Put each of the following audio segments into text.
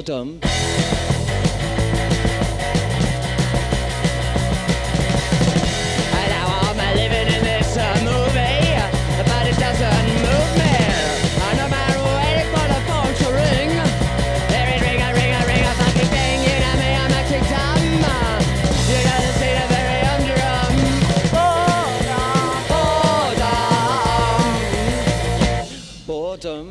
Boredom. And now I'm living in this movie, but it doesn't move me. And no matter waiting for the phone to ring, ring a fucking thing. You know me, I'm acting dumb. You know the state of very underdrum. Boredom.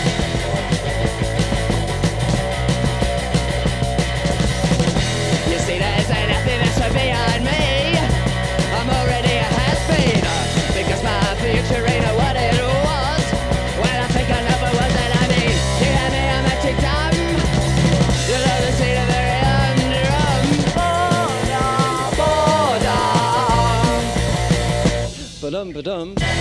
You see, there's nothing that's beyond me. I'm already a has-been, because my future ain't what it was. When I think I know what was that I mean. You hear me, I'm acting dumb. You know the state of very underdrum. Boredom. Ba-dum, ba-dum.